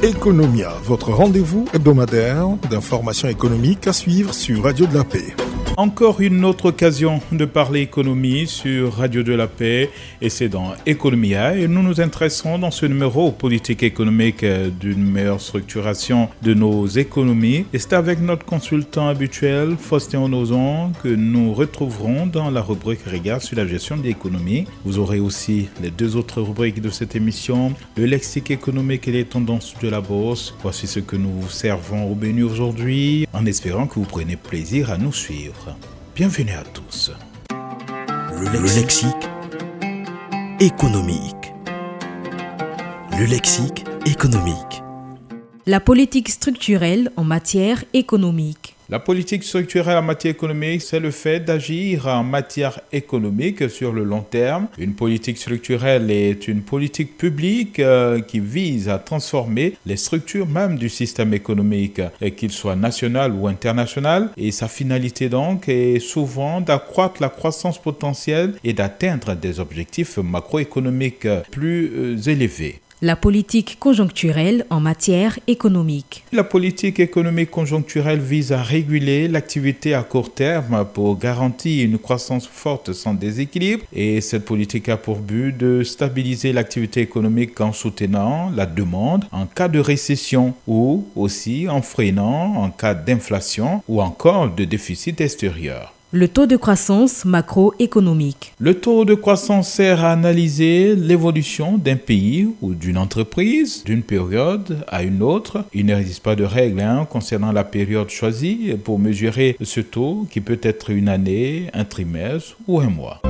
Economia, votre rendez-vous hebdomadaire d'informations économiques à suivre sur Radio de la Paix. Encore une autre occasion de parler économie sur Radio de la Paix et c'est dans Economia et nous nous intéressons dans ce numéro aux politiques économiques d'une meilleure structuration de nos économies et c'est avec notre consultant habituel Faustin Onozon que nous retrouverons dans la rubrique Regard sur la gestion de l'économie. Vous aurez aussi les deux autres rubriques de cette émission, le lexique économique et les tendances de la bourse. Voici ce que nous vous servons au menu aujourd'hui en espérant que vous preniez plaisir à nous suivre. Bienvenue à tous. Le lexique économique. Le lexique économique. La politique structurelle en matière économique. La politique structurelle en matière économique, c'est le fait d'agir en matière économique sur le long terme. Une politique structurelle est une politique publique qui vise à transformer les structures même du système économique, qu'il soit national ou international. Et sa finalité donc est souvent d'accroître la croissance potentielle et d'atteindre des objectifs macroéconomiques plus élevés. La politique conjoncturelle en matière économique. La politique économique conjoncturelle vise à réguler l'activité à court terme pour garantir une croissance forte sans déséquilibre. Et cette politique a pour but de stabiliser l'activité économique en soutenant la demande en cas de récession ou aussi en freinant en cas d'inflation ou encore de déficit extérieur. Le taux de croissance macroéconomique. Le taux de croissance sert à analyser l'évolution d'un pays ou d'une entreprise d'une période à une autre. Il n'existe pas de règle concernant la période choisie pour mesurer ce taux qui peut être une année, un trimestre ou un mois.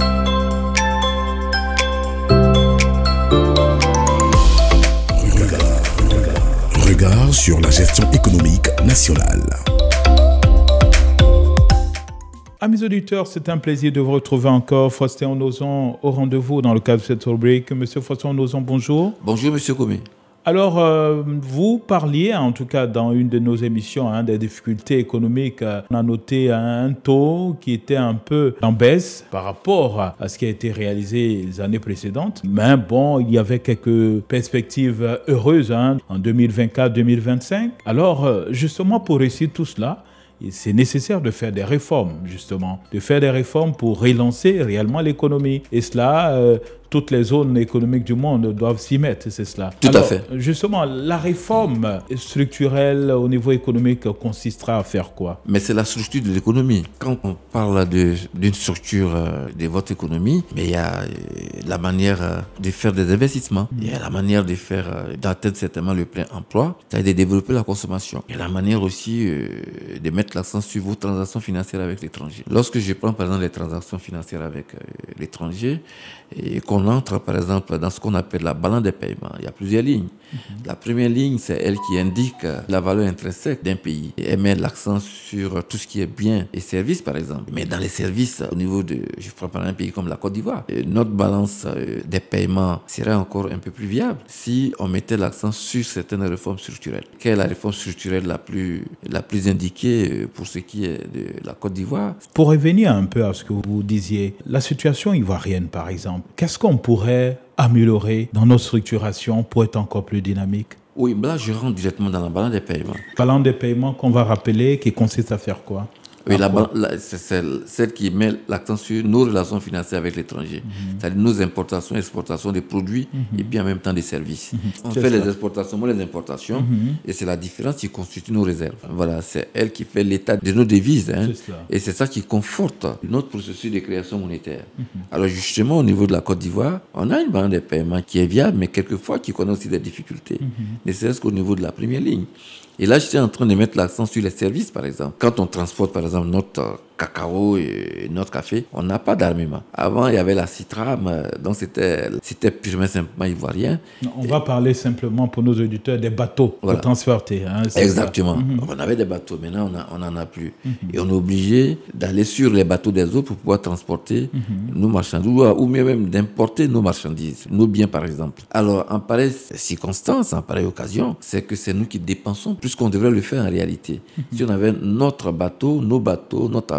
Regard sur la gestion économique nationale. Amis auditeurs, c'est un plaisir de vous retrouver encore. Faustin Onozon au rendez-vous dans le cadre de cette rubrique. Monsieur Faustin Onozon, bonjour. Bonjour, monsieur Comé. Alors, vous parliez, en tout cas dans une de nos émissions, des difficultés économiques. On a noté un taux qui était un peu en baisse par rapport à ce qui a été réalisé les années précédentes. Mais bon, il y avait quelques perspectives heureuses en 2024-2025. Alors, justement, pour réussir tout cela, c'est nécessaire de faire des réformes, justement, de faire des réformes pour relancer réellement l'économie. Et cela, toutes les zones économiques du monde doivent s'y mettre, c'est cela. Tout à fait. Justement, la réforme structurelle au niveau économique consistera à faire quoi? Mais c'est la structure de l'économie. Quand on parle d'une structure de votre économie, mais il y a la manière de faire des investissements, il y a la manière de faire, d'atteindre certainement le plein emploi, c'est-à-dire de développer la consommation. Il y a la manière aussi de mettre l'accent sur vos transactions financières avec l'étranger. Lorsque je prends par exemple les transactions financières avec l'étranger, et qu'on entre par exemple dans ce qu'on appelle la balance des paiements, il y a plusieurs lignes. La première ligne, c'est elle qui indique la valeur intrinsèque d'un pays. Et elle met l'accent sur tout ce qui est biens et services, par exemple. Mais dans les services, au niveau de, je prends par exemple un pays comme la Côte d'Ivoire, notre balance des paiements serait encore un peu plus viable si on mettait l'accent sur certaines réformes structurelles. Quelle est la réforme structurelle la plus indiquée pour ce qui est de la Côte d'Ivoire? Pour revenir un peu à ce que vous disiez, la situation ivoirienne, par exemple, qu'est-ce qu'on pourrait améliorer dans notre structuration pour être encore plus dynamique? Oui, là, je rentre directement dans la balance des paiements. Balance des paiements qu'on va rappeler, qui consiste à faire quoi? Oui, c'est celle qui met l'accent sur nos relations financières avec l'étranger. C'est-à-dire nos importations, exportations des produits et puis en même temps des services. On fait les exportations, les importations et c'est la différence qui constitue nos réserves. Voilà, c'est elle qui fait l'état de nos devises. Et c'est ça qui conforte notre processus de création monétaire. Alors justement, au niveau de la Côte d'Ivoire, on a une balance des paiements qui est viable, mais quelquefois qui connaît aussi des difficultés. Ne serait-ce qu'au niveau de la première ligne. Et là, j'étais en train de mettre l'accent sur les services, par exemple. Quand on transporte, par exemple, notre cacao et notre café, on n'a pas d'armement. Avant, il y avait la Citram, donc c'était purement simplement ivoirien. On va parler simplement pour nos auditeurs des bateaux pour transporter. Exactement. On avait des bateaux, maintenant on n'en a plus. Et on est obligé d'aller sur les bateaux des autres pour pouvoir transporter nos marchandises ou même d'importer nos marchandises, nos biens par exemple. Alors, en pareille circonstance, en pareille occasion, c'est que c'est nous qui dépensons plus qu'on devrait le faire en réalité. Si on avait notre bateau, nos bateaux, notre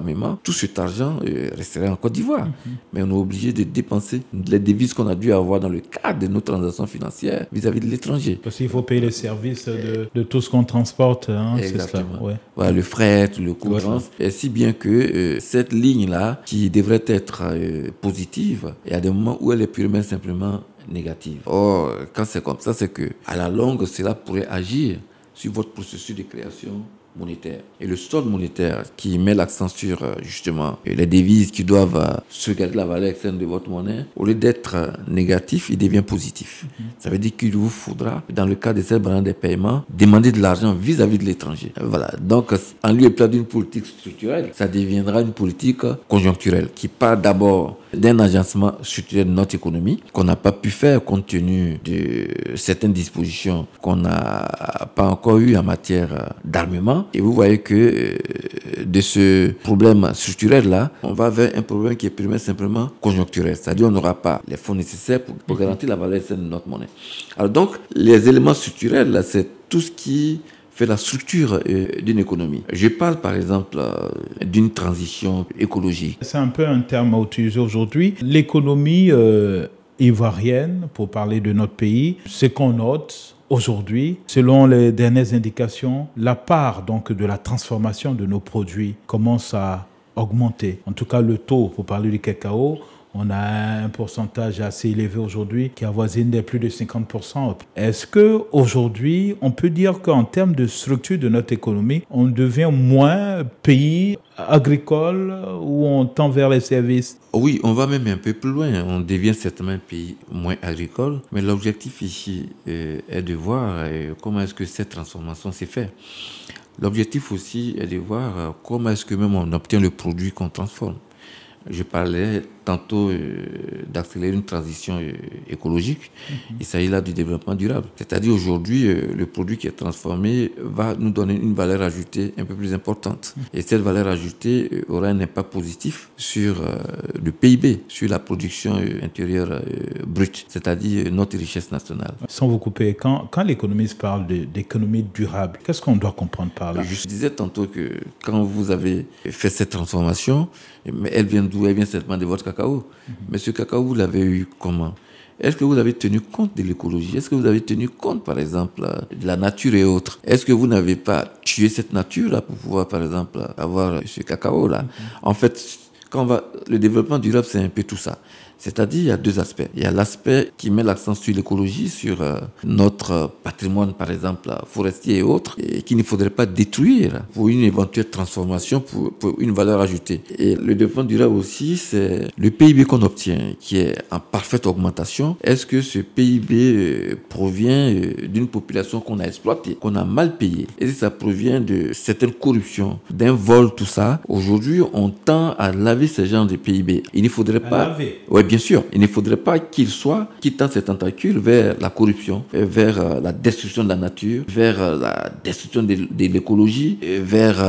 d'armement, tout cet argent resterait en Côte d'Ivoire. Mais on est obligé de dépenser les devises qu'on a dû avoir dans le cadre de nos transactions financières vis-à-vis de l'étranger. Parce qu'il faut payer les services de tout ce qu'on transporte. Exactement. C'est cela. Ouais. Voilà, le fret, le coût de trans. Et si bien que cette ligne-là, qui devrait être positive, il y a des moments où elle est purement simplement négative. Or, quand c'est comme ça, c'est que à la longue, cela pourrait agir sur votre processus de création monétaire. Et le solde monétaire qui met l'accent sur justement les devises qui doivent sauvegarder la valeur externe de votre monnaie, au lieu d'être négatif, il devient positif. Ça veut dire qu'il vous faudra, dans le cas de cette balance des paiements, demander de l'argent vis-à-vis de l'étranger. Voilà. Donc, en lieu et place d'une politique structurelle, ça deviendra une politique conjoncturelle qui part d'abord d'un agencement structurel de notre économie qu'on n'a pas pu faire compte tenu de certaines dispositions qu'on n'a pas encore eues en matière d'armement. Et vous voyez que de ce problème structurel-là, on va vers un problème qui est purement simplement conjoncturel. C'est-à-dire qu'on n'aura pas les fonds nécessaires pour garantir la valeur externe de notre monnaie. Alors donc, les éléments structurels, là, c'est tout ce qui fait la structure d'une économie. Je parle par exemple d'une transition écologique. C'est un peu un terme à utiliser aujourd'hui. L'économie ivoirienne, pour parler de notre pays, ce qu'on note aujourd'hui, selon les dernières indications, la part donc de la transformation de nos produits commence à augmenter. En tout cas, le taux, pour parler du cacao, on a un pourcentage assez élevé aujourd'hui qui avoisine des plus de 50%. Est-ce qu'aujourd'hui, on peut dire qu'en termes de structure de notre économie, on devient moins pays agricole ou on tend vers les services? Oui, on va même un peu plus loin. On devient certainement un pays moins agricole. Mais l'objectif ici est de voir comment est-ce que cette transformation s'est faite. L'objectif aussi est de voir comment est-ce que même on obtient le produit qu'on transforme. Je parlais tantôt d'accélérer une transition écologique. Il s'agit là du développement durable. C'est-à-dire aujourd'hui, le produit qui est transformé va nous donner une valeur ajoutée un peu plus importante. Et cette valeur ajoutée aura un impact positif sur le PIB, sur la production intérieure brute, c'est-à-dire notre richesse nationale. Sans vous couper, quand l'économiste parle d'économie durable, qu'est-ce qu'on doit comprendre par là? Je disais tantôt que quand vous avez fait cette transformation, mais elle vient d'où? Elle vient certainement de votre cacao. Mais ce cacao, vous l'avez eu comment? Est-ce que vous avez tenu compte de l'écologie? Est-ce que vous avez tenu compte, par exemple, de la nature et autres? Est-ce que vous n'avez pas tué cette nature-là pour pouvoir, par exemple, avoir ce cacao-là? En fait, le développement durable, c'est un peu tout ça. C'est-à-dire, il y a deux aspects. Il y a l'aspect qui met l'accent sur l'écologie, sur notre patrimoine, par exemple, forestier et autres, et qu'il ne faudrait pas détruire pour une éventuelle transformation, pour une valeur ajoutée. Et le développement durable aussi, c'est le PIB qu'on obtient, qui est en parfaite augmentation. Est-ce que ce PIB provient d'une population qu'on a exploitée, qu'on a mal payée? Est-ce que ça provient de certaines corruptions, d'un vol, tout ça? Aujourd'hui, on tend à laver ce genre de PIB. Il ne faudrait pas... laver. Oui, bien sûr. Il ne faudrait pas qu'il tend ses tentacules vers la corruption, vers la destruction de la nature, vers la destruction de l'écologie, vers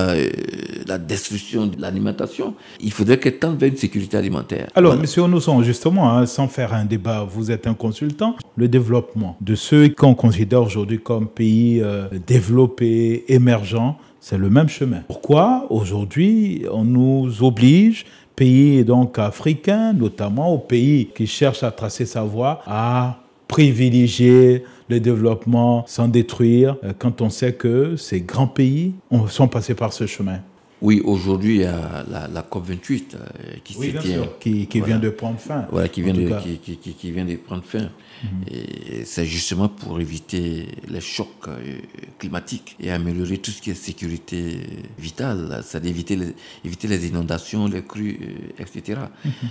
la destruction de l'alimentation. Il faudrait qu'elle tende vers une sécurité alimentaire. Alors, Monsieur Onosson, justement, sans faire un débat, vous êtes un consultant. Le développement de ceux qu'on considère aujourd'hui comme pays développés, émergents, c'est le même chemin. Pourquoi aujourd'hui on nous oblige, pays donc africains, notamment aux pays qui cherchent à tracer sa voie, à privilégier le développement sans détruire, quand on sait que ces grands pays sont passés par ce chemin? Oui, aujourd'hui, il y a la COP28 qui s'y tient. Qui vient de prendre fin. Voilà, qui vient de prendre fin. Et c'est justement pour éviter les chocs climatiques et améliorer tout ce qui est sécurité vitale, c'est-à-dire éviter les inondations, les crues, etc.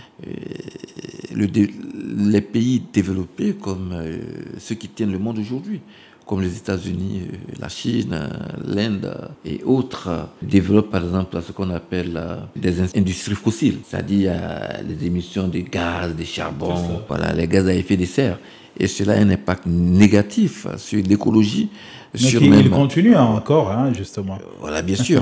Les pays développés comme ceux qui tiennent le monde aujourd'hui, comme les États-Unis, la Chine, l'Inde et autres, développent par exemple ce qu'on appelle des industries fossiles, c'est-à-dire les émissions de gaz, de charbon, voilà, les gaz à effet de serre. Et cela a un impact négatif sur l'écologie. Il continue encore, justement. Voilà, bien sûr.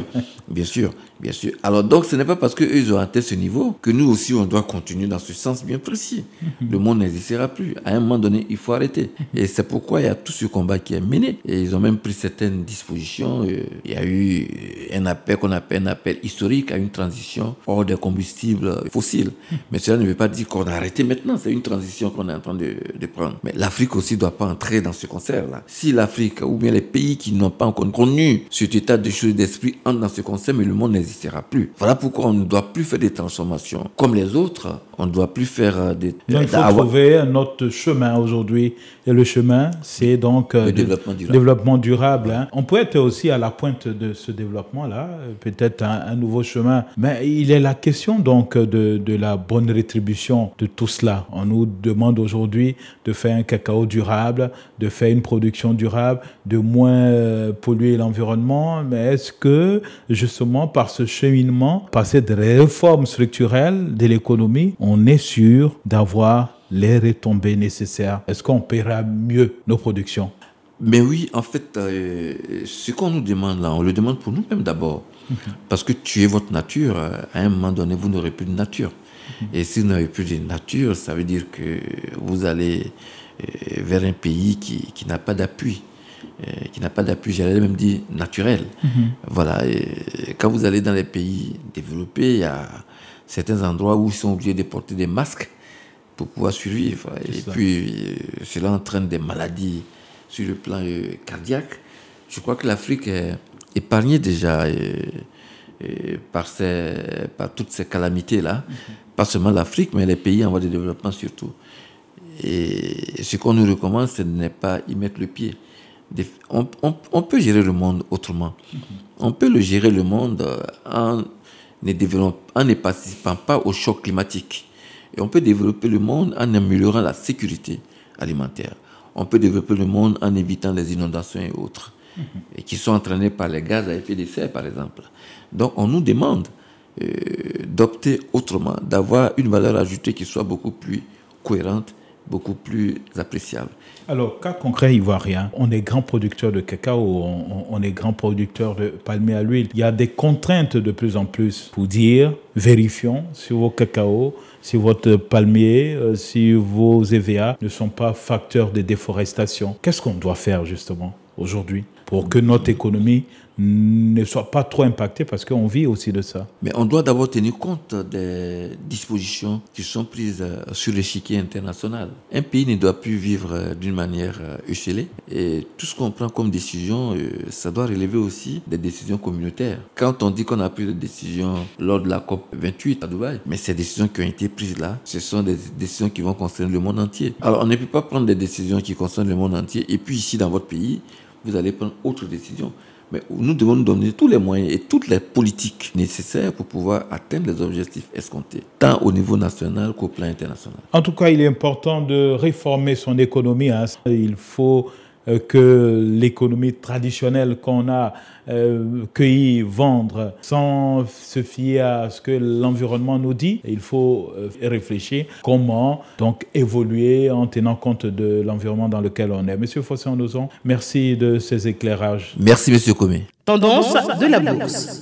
Alors donc, ce n'est pas parce qu'eux ont atteint ce niveau que nous aussi, on doit continuer dans ce sens bien précis. Le monde n'existera plus. À un moment donné, il faut arrêter. Et c'est pourquoi il y a tout ce combat qui est mené. Et ils ont même pris certaines dispositions. Il y a eu un appel qu'on appelle un appel historique à une transition hors des combustibles fossiles. Mais cela ne veut pas dire qu'on a arrêté maintenant. C'est une transition qu'on est en train de prendre. Mais l'Afrique aussi ne doit pas entrer dans ce concert-là. Si l'Afrique, ou bien les pays qui n'ont pas encore connu cet état de choses d'esprit entrent dans ce concert, mais le monde n'existera plus. Voilà pourquoi on ne doit plus faire des transformations comme les autres. On ne doit plus faire des... Donc, il faut trouver notre chemin aujourd'hui. Et le chemin, c'est donc le développement durable. On peut être aussi à la pointe de ce développement-là, peut-être un nouveau chemin. Mais il est la question donc de la bonne rétribution de tout cela. On nous demande aujourd'hui de faire un cacao durable, de faire une production durable, de moins polluer l'environnement. Mais est-ce que, justement, par ce cheminement, par cette réforme structurelle de l'économie, on est sûr d'avoir les retombées nécessaires? Est-ce qu'on paiera mieux nos productions? Mais oui, en fait, ce qu'on nous demande là, on le demande pour nous-mêmes d'abord. Parce que tuer votre nature, à un moment donné, vous n'aurez plus de nature. Et si vous n'avez plus de nature, ça veut dire que vous allez vers un pays qui n'a pas d'appui. J'allais même dire naturel. Voilà. Et quand vous allez dans les pays développés, il y a certains endroits où ils sont obligés de porter des masques pour pouvoir survivre. Puis, cela entraîne des maladies sur le plan cardiaque. Je crois que l'Afrique est épargnée déjà par toutes ces calamités-là. Pas seulement l'Afrique, mais les pays en voie de développement surtout. Et ce qu'on nous recommande, c'est de ne pas y mettre le pied. On peut gérer le monde autrement. On peut gérer le monde en ne participant pas au choc climatique. Et on peut développer le monde en améliorant la sécurité alimentaire. On peut développer le monde en évitant les inondations et autres, et qui sont entraînées par les gaz à effet de serre, par exemple. Donc, on nous demande d'opter autrement, d'avoir une valeur ajoutée qui soit beaucoup plus cohérente, beaucoup plus appréciable. Alors, cas concret ivoirien, on est grand producteur de cacao, on est grand producteur de palmier à l'huile. Il y a des contraintes de plus en plus pour dire, vérifions si vos cacaos, si votre palmier, si vos EVA ne sont pas facteurs de déforestation. Qu'est-ce qu'on doit faire justement aujourd'hui pour que notre économie ne soit pas trop impactée, parce qu'on vit aussi de ça? Mais on doit d'abord tenir compte des dispositions qui sont prises sur l'échiquier international. Un pays ne doit plus vivre d'une manière échelée, et tout ce qu'on prend comme décision, ça doit relever aussi des décisions communautaires. Quand on dit qu'on a pris des décisions lors de la COP28 à Dubaï, mais ces décisions qui ont été prises là, ce sont des décisions qui vont concerner le monde entier. Alors on ne peut pas prendre des décisions qui concernent le monde entier, et puis ici dans votre pays, vous allez prendre autre décision. Mais nous devons nous donner tous les moyens et toutes les politiques nécessaires pour pouvoir atteindre les objectifs escomptés, tant au niveau national qu'au plan international. En tout cas, il est important de réformer son économie. Il faut que l'économie traditionnelle qu'on a cueillie, vendre, sans se fier à ce que l'environnement nous dit, il faut réfléchir comment donc évoluer en tenant compte de l'environnement dans lequel on est. Monsieur Fossé-Onozon, merci de ces éclairages. Merci, Monsieur Comé. Tendance de la bourse.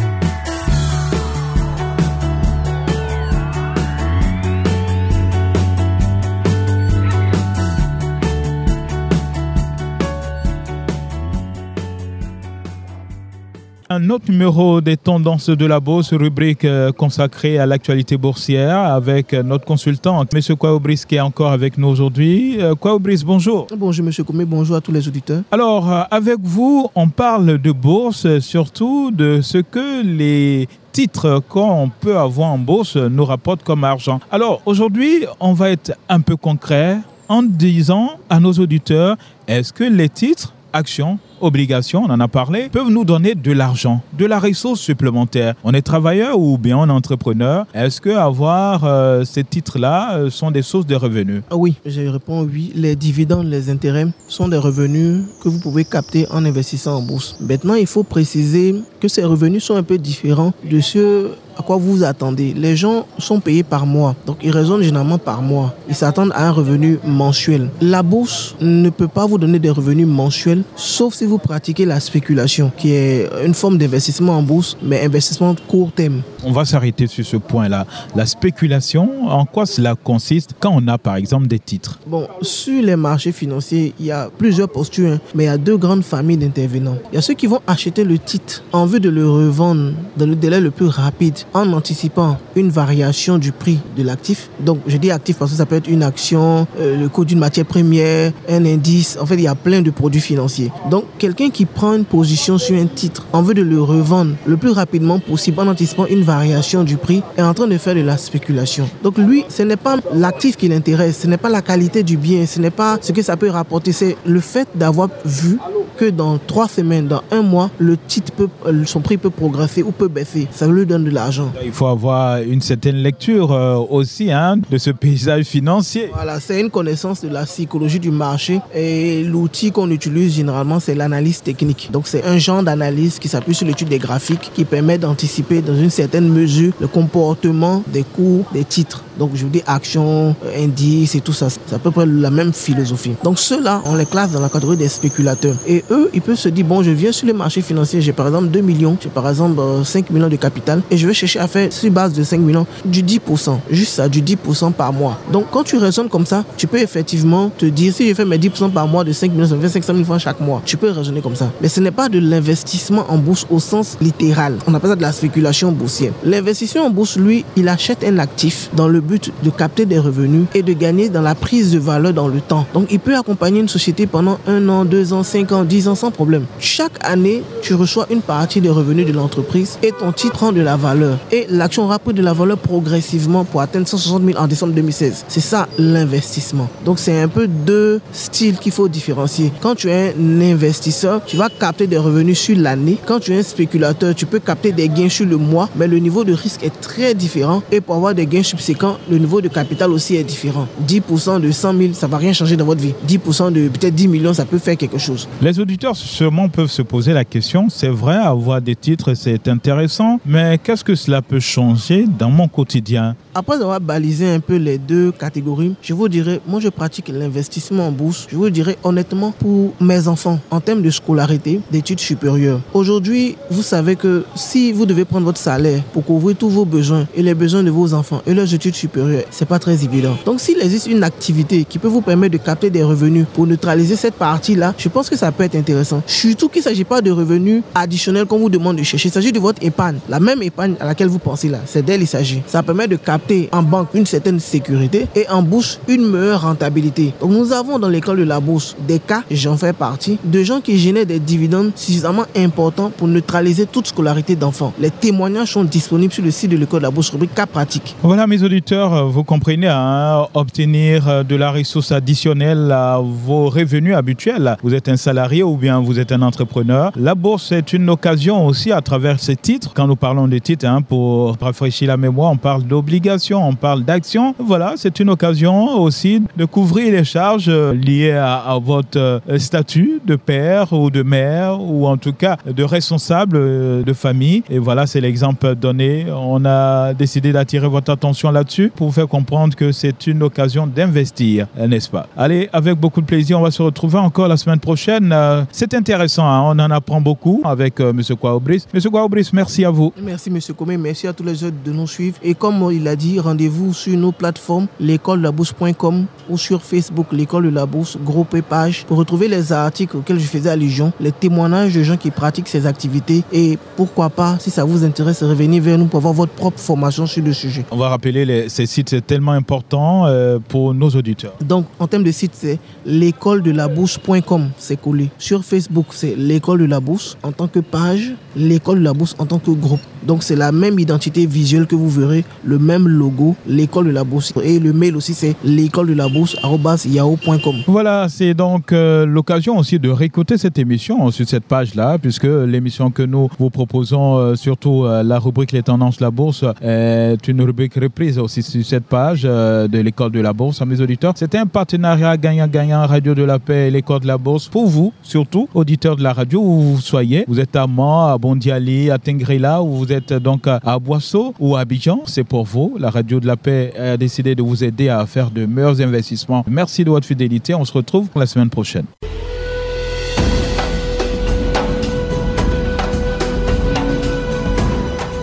Un autre numéro des tendances de la bourse, rubrique consacrée à l'actualité boursière avec notre consultant, M. Kwao Brice, qui est encore avec nous aujourd'hui. Kwao Brice, bonjour. Bonjour M. Koumé, bonjour à tous les auditeurs. Alors, avec vous, on parle de bourse, surtout de ce que les titres qu'on peut avoir en bourse nous rapportent comme argent. Alors, aujourd'hui, on va être un peu concret en disant à nos auditeurs, est-ce que les titres, actions, obligations, on en a parlé, peuvent nous donner de l'argent, de la ressource supplémentaire? On est travailleur ou bien on est entrepreneur? Est-ce que avoir ces titres-là sont des sources de revenus? Oui, je réponds oui. Les dividendes, les intérêts sont des revenus que vous pouvez capter en investissant en bourse. Maintenant, il faut préciser que ces revenus sont un peu différents de ceux à quoi vous vous attendez. Les gens sont payés par mois, donc ils raisonnent généralement par mois. Ils s'attendent à un revenu mensuel. La bourse ne peut pas vous donner des revenus mensuels, sauf si vous pratiquez la spéculation, qui est une forme d'investissement en bourse, mais investissement de court terme. On va s'arrêter sur ce point-là. La spéculation, en quoi cela consiste quand on a par exemple des titres? Bon, sur les marchés financiers, il y a plusieurs postures, mais il y a deux grandes familles d'intervenants. Il y a ceux qui vont acheter le titre en vue de le revendre dans le délai le plus rapide, en anticipant une variation du prix de l'actif. Donc, je dis actif parce que ça peut être une action, le coût d'une matière première, un indice. En fait, il y a plein de produits financiers. Donc, quelqu'un qui prend une position sur un titre en vue de le revendre le plus rapidement possible en anticipant une variation du prix est en train de faire de la spéculation. Donc, lui, ce n'est pas l'actif qui l'intéresse, ce n'est pas la qualité du bien, ce n'est pas ce que ça peut rapporter, c'est le fait d'avoir vu que dans 3 semaines, dans 1 mois, le titre son prix peut progresser ou peut baisser. Ça lui donne de l'argent. Il faut avoir une certaine lecture aussi de ce paysage financier. Voilà, c'est une connaissance de la psychologie du marché et l'outil qu'on utilise généralement, c'est l'analyse technique. Donc c'est un genre d'analyse qui s'appuie sur l'étude des graphiques qui permet d'anticiper dans une certaine mesure le comportement des cours des titres. Donc je vous dis actions, indices et tout ça. C'est à peu près la même philosophie. Donc ceux-là, on les classe dans la catégorie des spéculateurs. Et eux, ils peuvent se dire, bon, je viens sur les marchés financiers, j'ai par exemple 2 millions, j'ai par exemple 5 millions de capital et je vais chercher à faire sur base de 5 millions du 10%. Juste ça, du 10% par mois. Donc quand tu raisonnes comme ça, tu peux effectivement te dire, si je fais mes 10% par mois de 5 millions, ça me fait 500 000 francs chaque mois. Tu peux raisonner comme ça. Mais ce n'est pas de l'investissement en bourse au sens littéral. On appelle ça de la spéculation boursière. L'investissement en bourse, lui, il achète un actif dans le but de capter des revenus et de gagner dans la prise de valeur dans le temps. Donc il peut accompagner une société pendant 1 an, 2 ans, 5 ans, 10 ans sans problème. Chaque année, tu reçois une partie des revenus de l'entreprise et ton titre prend de la valeur. Et l'action aura pris de la valeur progressivement pour atteindre 160 000 en décembre 2016. C'est ça l'investissement. Donc c'est un peu deux styles qu'il faut différencier. Quand tu es un investisseur, tu vas capter des revenus sur l'année. Quand tu es un spéculateur, tu peux capter des gains sur le mois, mais le niveau de risque est très différent. Et pour avoir des gains subséquents, le niveau de capital aussi est différent. 10% de 100 000, ça ne va rien changer dans votre vie. 10% de peut-être 10 millions, ça peut faire quelque chose. Les auditeurs sûrement peuvent se poser la question, c'est vrai, avoir des titres, c'est intéressant, mais qu'est-ce que cela peut changer dans mon quotidien? Après avoir balisé un peu les deux catégories, je vous dirais, moi je pratique l'investissement en bourse, je vous dirais honnêtement pour mes enfants, en termes de scolarité, d'études supérieures. Aujourd'hui, vous savez que si vous devez prendre votre salaire pour couvrir tous vos besoins et les besoins de vos enfants et leurs études supérieures, c'est pas très évident. Donc s'il existe une activité qui peut vous permettre de capter des revenus pour neutraliser cette partie-là, je pense que ça peut être intéressant. Surtout qu'il ne s'agit pas de revenus additionnels qu'on vous demande de chercher, il s'agit de votre épargne. La même épargne à laquelle vous pensez là, c'est d'elle il s'agit. Ça permet de capter en banque une certaine sécurité et en bourse une meilleure rentabilité. Donc nous avons dans l'école de la bourse des cas, j'en fais partie, de gens qui génèrent des dividendes suffisamment importants pour neutraliser toute scolarité d'enfants. Les témoignages sont disponibles sur le site de l'école de la bourse, rubrique cas pratique. Voilà mes auditeurs, vous comprenez, obtenir de la ressource additionnelle à vos revenus habituels. Vous êtes un salarié ou bien vous êtes un entrepreneur. La bourse est une occasion aussi à travers ces titres. Quand nous parlons de titres, pour rafraîchir la mémoire, on parle d'obligations, on parle d'actions. Voilà, c'est une occasion aussi de couvrir les charges liées à votre statut de père ou de mère ou en tout cas de responsable de famille. Et voilà, c'est l'exemple donné. On a décidé d'attirer votre attention là-dessus pour vous faire comprendre que c'est une occasion d'investir, n'est-ce pas? Allez, avec beaucoup de plaisir, on va se retrouver encore la semaine prochaine. C'est intéressant, on en apprend beaucoup avec M. Kwaobris. M. Kwaobris, merci à vous. Merci M. Komé, merci à tous les autres de nous suivre. Et comme il a dit, rendez-vous sur nos plateformes, l'écoledelabourse.com ou sur Facebook, l'école de la bourse, groupe et page, pour retrouver les articles auxquels je faisais allusion, les témoignages de gens qui pratiquent ces activités et pourquoi pas, si ça vous intéresse, revenez vers nous pour avoir votre propre formation sur le sujet. On va rappeler ces sites, c'est tellement important pour nos auditeurs. Donc, en termes de site, c'est l'écoledelabourse.com, c'est collé. Sur Facebook, c'est l'école de la bourse en tant que page, l'école de la bourse en tant que groupe. Donc, c'est la même identité visuelle que vous verrez, le même logo, l'école de la bourse. Et le mail aussi, c'est l'écoledelabourse@yahoo.com. Voilà, c'est donc l'occasion aussi de réécouter cette émission sur cette page-là, puisque l'émission que nous vous proposons, surtout la rubrique Les Tendances de la Bourse, est une rubrique reprise aussi sur cette page de l'école de la Bourse. À mes auditeurs, c'était un partenariat gagnant-gagnant, Radio de la Paix et l'école de la Bourse. Pour vous, surtout, auditeurs de la radio, où vous soyez, vous êtes à Mans, à Bondiali, à Tengrela, où vous vous êtes donc à Boisseau ou à Abidjan, c'est pour vous. La Radio de la Paix a décidé de vous aider à faire de meilleurs investissements. Merci de votre fidélité. On se retrouve la semaine prochaine.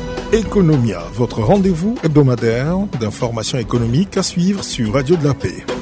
Economia, votre rendez-vous hebdomadaire d'informations économiques à suivre sur Radio de la Paix.